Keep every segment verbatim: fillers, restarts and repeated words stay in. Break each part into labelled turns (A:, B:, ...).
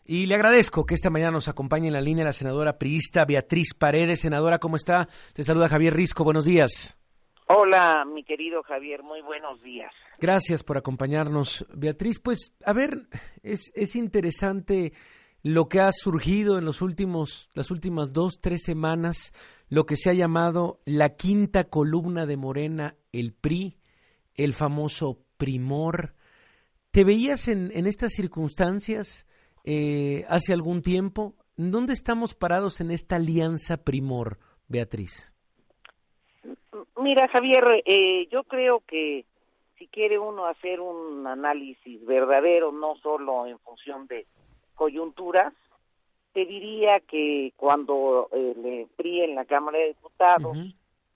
A: Y le agradezco que esta mañana nos acompañe en la línea la senadora priista Beatriz Paredes. Senadora, ¿cómo está? Te saluda Javier Risco, buenos días.
B: Hola, mi querido Javier, muy buenos días.
A: Gracias por acompañarnos, Beatriz. Pues, a ver, es, es interesante lo que ha surgido en los últimos, las últimas dos, tres semanas, lo que se ha llamado la quinta columna de Morena, el P R I, el famoso primor. ¿Te veías en, en estas circunstancias eh, hace algún tiempo? ¿Dónde estamos parados en esta alianza primor, Beatriz?
B: Mira, Javier, eh, yo creo que si quiere uno hacer un análisis verdadero, no solo en función de coyunturas, te diría que cuando el P R I en la Cámara de Diputados uh-huh.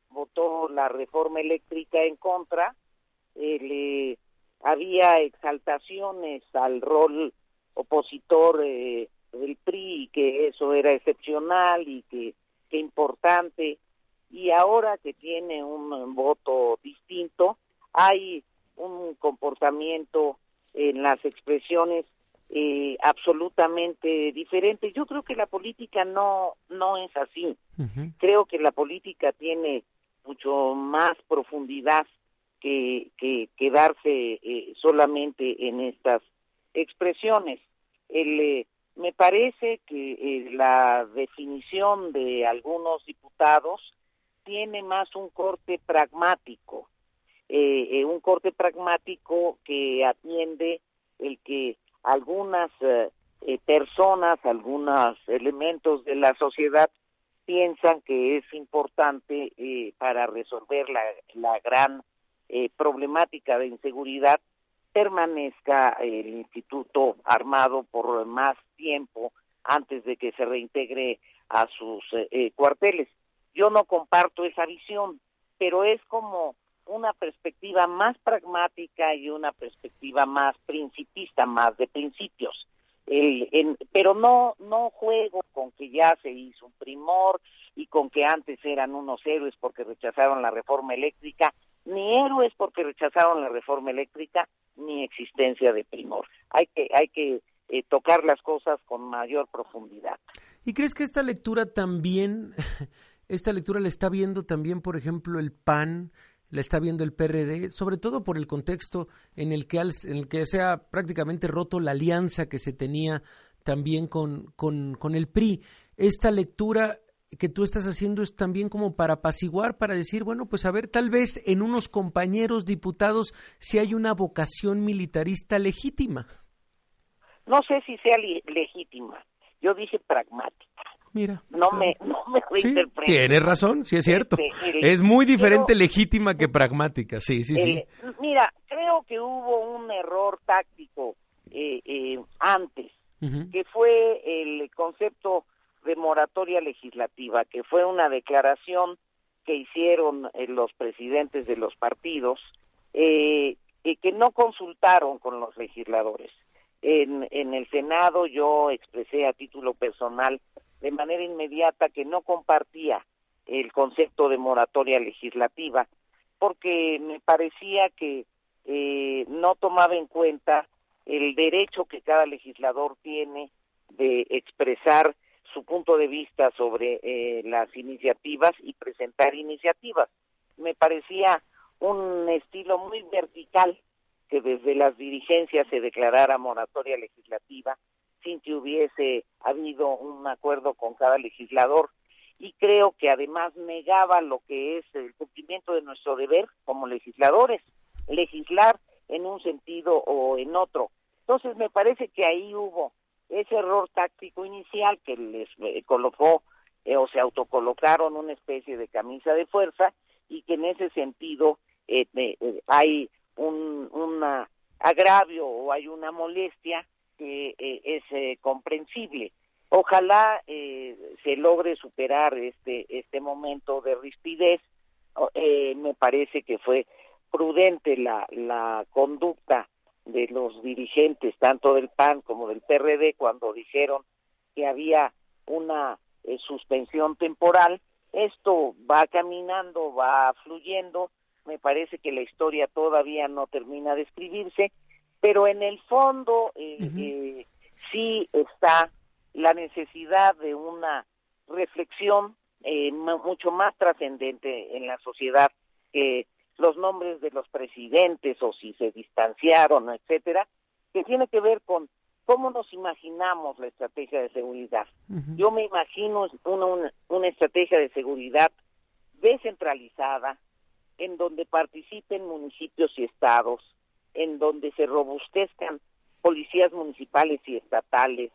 B: votó la reforma eléctrica en contra, eh, le, había exaltaciones al rol opositor eh, del P R I, que eso era excepcional y que, que importante, y ahora que tiene un voto distinto, hay un comportamiento en las expresiones eh, absolutamente diferente. Yo creo que la política no no es así. Uh-huh. Creo que la política tiene mucho más profundidad que, que quedarse eh, solamente en estas expresiones. El, eh, me parece que eh, la definición de algunos diputados tiene más un corte pragmático, eh, eh, un corte pragmático que atiende el que algunas eh, eh, personas, algunos elementos de la sociedad piensan que es importante eh, para resolver la, la gran eh, problemática de inseguridad, permanezca el instituto armado por más tiempo antes de que se reintegre a sus eh, cuarteles. Yo no comparto esa visión, pero es como una perspectiva más pragmática y una perspectiva más principista, más de principios. El, en, pero no no juego con que ya se hizo un primor y con que antes eran unos héroes porque rechazaron la reforma eléctrica, ni héroes porque rechazaron la reforma eléctrica, ni existencia de primor. Hay que hay que eh, tocar las cosas con mayor profundidad.
A: ¿Y crees que esta lectura también, esta lectura la está viendo también, por ejemplo, el P A N, la está viendo el P R D, sobre todo por el contexto en el que, en el que se ha prácticamente roto la alianza que se tenía también con, con, con el P R I? Esta lectura que tú estás haciendo es también como para apaciguar, para decir, bueno, pues a ver, tal vez en unos compañeros diputados si hay una vocación militarista legítima.
B: No sé si sea li- legítima, yo dije pragmática.
A: Mira,
B: no
A: claro.
B: me no me reinterpretes.
A: Sí, tienes razón, sí es cierto. Este, el, es muy diferente pero, legítima que pragmática, sí, sí, el, sí.
B: Mira, creo que hubo un error táctico eh, eh, antes, uh-huh. que fue el concepto de moratoria legislativa, que fue una declaración que hicieron eh, los presidentes de los partidos, eh, eh, que no consultaron con los legisladores. En, en el Senado yo expresé a título personal de manera inmediata que no compartía el concepto de moratoria legislativa, porque me parecía que eh, no tomaba en cuenta el derecho que cada legislador tiene de expresar su punto de vista sobre eh, las iniciativas y presentar iniciativas. Me parecía un estilo muy vertical que desde las dirigencias se declarara moratoria legislativa sin que hubiese habido un acuerdo con cada legislador, y creo que además negaba lo que es el cumplimiento de nuestro deber como legisladores, legislar en un sentido o en otro. Entonces me parece que ahí hubo ese error táctico inicial que les eh, colocó eh, o se autocolocaron una especie de camisa de fuerza, y que en ese sentido eh, eh, eh, hay un una agravio o hay una molestia que eh, es eh, comprensible. Ojalá eh, se logre superar este este momento de rispidez. Eh, me parece que fue prudente la la conducta de los dirigentes tanto del P A N como del P R D cuando dijeron que había una eh, suspensión temporal. Esto va caminando, va fluyendo. Me parece que la historia todavía no termina de escribirse, pero en el fondo eh, uh-huh. eh, sí está la necesidad de una reflexión eh, mucho más trascendente en la sociedad que los nombres de los presidentes o si se distanciaron, etcétera, que tiene que ver con cómo nos imaginamos la estrategia de seguridad. Uh-huh. Yo me imagino una, una, una estrategia de seguridad descentralizada, en donde participen municipios y estados, en donde se robustezcan policías municipales y estatales,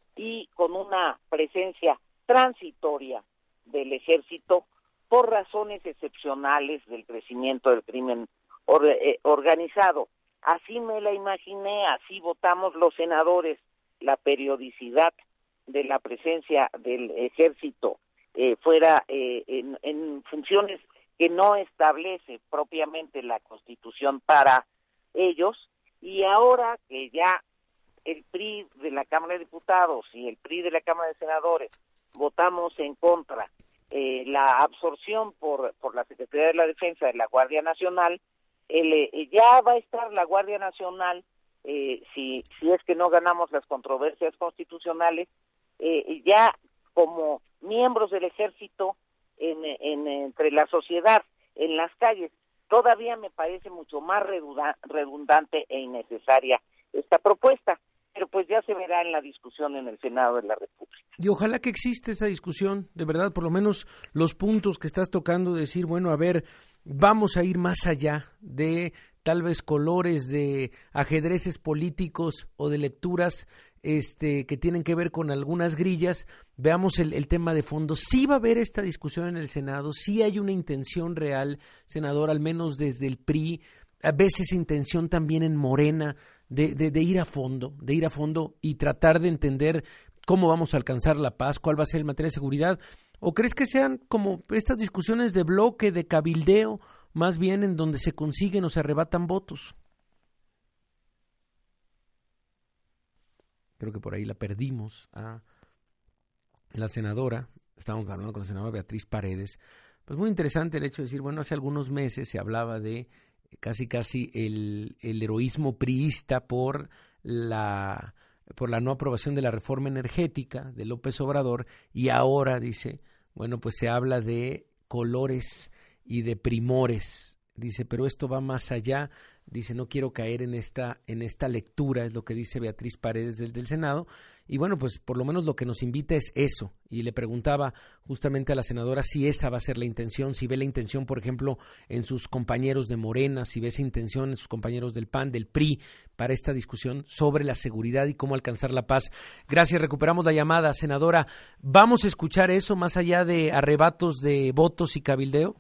B: y con una presencia transitoria del ejército por razones excepcionales del crecimiento del crimen or, eh, organizado. Así me la imaginé, así votamos los senadores, la periodicidad de la presencia del ejército eh, fuera eh, en, en funciones que no establece propiamente la Constitución para ellos, y ahora que ya el P R I de la Cámara de Diputados y el P R I de la Cámara de Senadores votamos en contra eh, la absorción por, por la Secretaría de la Defensa de la Guardia Nacional, el, eh, ya va a estar la Guardia Nacional, eh, si, si es que no ganamos las controversias constitucionales, eh, ya como miembros del ejército en, en, entre la sociedad, en las calles. Todavía me parece mucho más redundante e innecesaria esta propuesta, pero pues ya se verá en la discusión en el Senado de la República.
A: Y ojalá que existe esa discusión, de verdad, por lo menos los puntos que estás tocando, decir, bueno, a ver, vamos a ir más allá de tal vez colores, de ajedrezes políticos o de lecturas este, que tienen que ver con algunas grillas. Veamos el, el tema de fondo. Sí va a haber esta discusión en el Senado, sí hay una intención real, senador, al menos desde el P R I, a veces intención también en Morena, de, de, de ir a fondo, de ir a fondo y tratar de entender cómo vamos a alcanzar la paz, cuál va a ser en materia de seguridad. ¿O crees que sean como estas discusiones de bloque, de cabildeo, más bien en donde se consiguen o se arrebatan votos? Creo que por ahí la perdimos a la senadora, estábamos hablando con la senadora Beatriz Paredes. Pues muy interesante el hecho de decir, bueno, hace algunos meses se hablaba de casi casi el, el heroísmo priista por la por la no aprobación de la reforma energética de López Obrador, y ahora dice, bueno, pues se habla de colores y de primores, dice, pero esto va más allá, dice, no quiero caer en esta en esta lectura, es lo que dice Beatriz Paredes del, del Senado, y bueno, pues por lo menos lo que nos invita es eso, y le preguntaba justamente a la senadora si esa va a ser la intención, si ve la intención, por ejemplo, en sus compañeros de Morena, si ve esa intención en sus compañeros del P A N, del P R I, para esta discusión sobre la seguridad y cómo alcanzar la paz. Gracias, recuperamos la llamada, senadora. ¿Vamos a escuchar eso más allá de arrebatos de votos y cabildeo?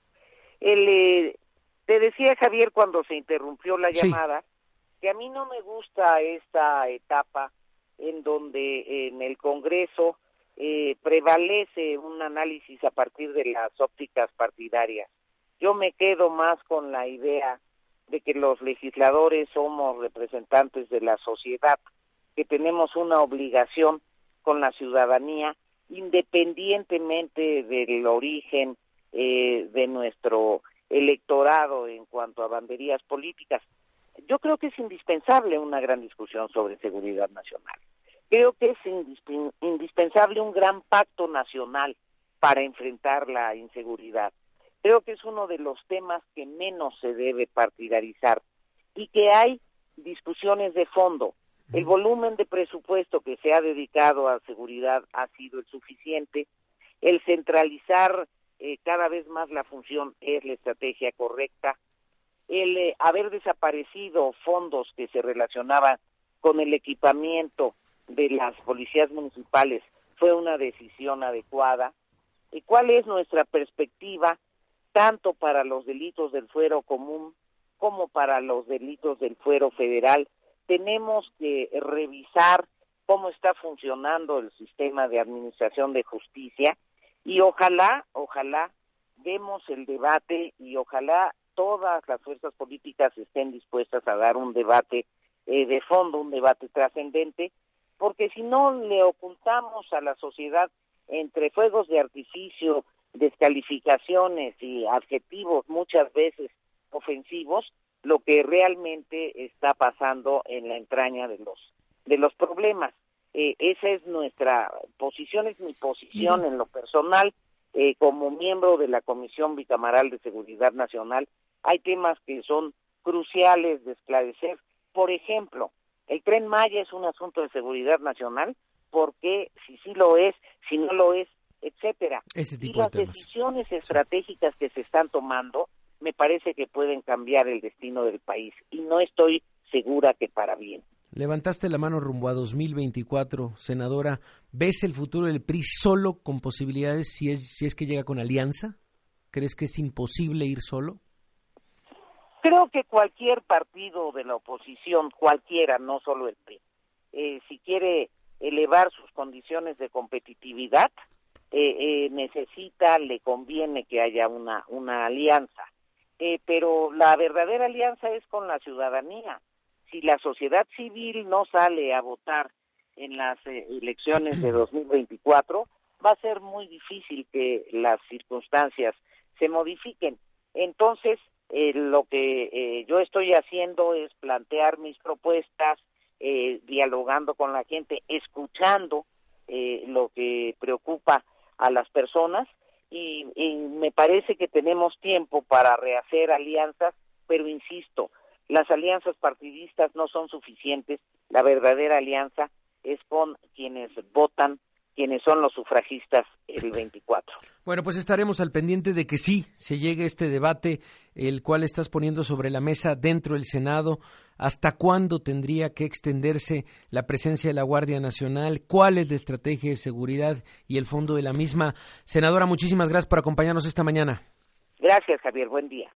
B: El, eh, te decía, Javier, cuando se interrumpió la llamada, sí, que a mí no me gusta esta etapa en donde en el Congreso eh, prevalece un análisis a partir de las ópticas partidarias. Yo me quedo más con la idea de que los legisladores somos representantes de la sociedad, que tenemos una obligación con la ciudadanía, independientemente del origen eh, de nuestro electorado en cuanto a banderías políticas. Yo creo que es indispensable una gran discusión sobre seguridad nacional. Creo que es indisp- indispensable un gran pacto nacional para enfrentar la inseguridad. Creo que es uno de los temas que menos se debe partidarizar y que hay discusiones de fondo. El volumen de presupuesto que se ha dedicado a seguridad ha sido el suficiente. El centralizar eh, cada vez más la función es la estrategia correcta. El eh, haber desaparecido fondos que se relacionaban con el equipamiento de las policías municipales fue una decisión adecuada. ¿Y cuál es nuestra perspectiva tanto para los delitos del fuero común como para los delitos del fuero federal? Tenemos que revisar cómo está funcionando el sistema de administración de justicia y ojalá, ojalá demos el debate y ojalá todas las fuerzas políticas estén dispuestas a dar un debate eh, de fondo, un debate trascendente, porque si no le ocultamos a la sociedad entre fuegos de artificio, descalificaciones y adjetivos muchas veces ofensivos, lo que realmente está pasando en la entraña de los de los problemas. Eh, esa es nuestra posición, es mi posición
A: Mira.
B: en lo personal, eh, como miembro de la Comisión Bicameral de Seguridad Nacional. Hay temas que son cruciales de esclarecer. Por ejemplo, el Tren Maya es un asunto de seguridad nacional, porque si sí lo es, si no lo es, etcétera.
A: Ese tipo
B: y las
A: de temas.
B: decisiones estratégicas que se están tomando me parece que pueden cambiar el destino del país, y no estoy segura que para bien.
A: Levantaste la mano rumbo a dos mil veinticuatro, senadora. ¿Ves el futuro del P R I solo con posibilidades si es, si es que llega con alianza? ¿Crees que es imposible ir solo?
B: Creo que cualquier partido de la oposición, cualquiera, no solo el P R I, eh, si quiere elevar sus condiciones de competitividad, eh, eh, necesita, le conviene que haya una, una alianza. Eh, pero la verdadera alianza es con la ciudadanía. Si la sociedad civil no sale a votar en las eh, elecciones de dos mil veinticuatro, va a ser muy difícil que las circunstancias se modifiquen. Entonces, eh, lo que eh, yo estoy haciendo es plantear mis propuestas, eh, dialogando con la gente, escuchando eh, lo que preocupa a las personas, y, y me parece que tenemos tiempo para rehacer alianzas, pero insisto, las alianzas partidistas no son suficientes. La verdadera alianza es con quienes votan, quienes son los sufragistas el veinticuatro.
A: Bueno, pues estaremos al pendiente de que sí se llegue este debate, el cual estás poniendo sobre la mesa dentro del Senado. ¿Hasta cuándo tendría que extenderse la presencia de la Guardia Nacional? ¿Cuál es la estrategia de seguridad y el fondo de la misma? Senadora, muchísimas gracias por acompañarnos esta mañana.
B: Gracias, Javier. Buen día.